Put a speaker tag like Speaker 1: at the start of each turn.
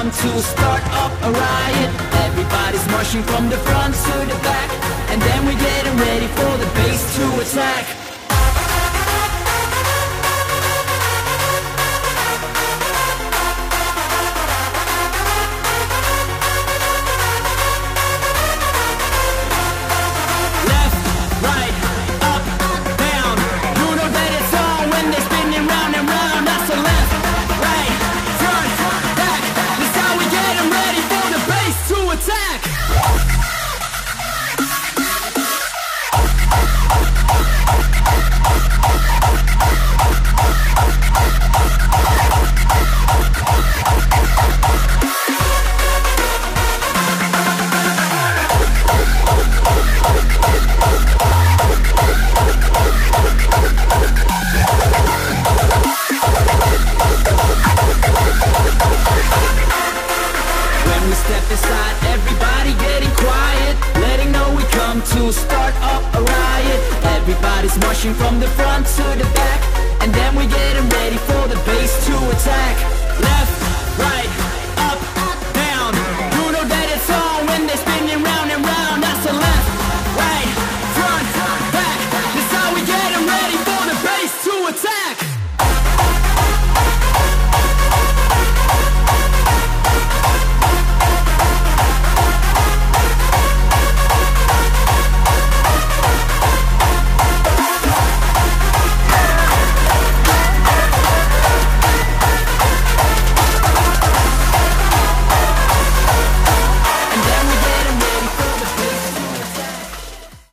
Speaker 1: to start up a riot. Everybody's marching from the front to the back, and then we're getting ready for the bass to attack. Step aside, everybody getting quiet, letting know we come to start up a riot. Everybody's marching from the front to the back, and then we're getting ready for the bass to attack.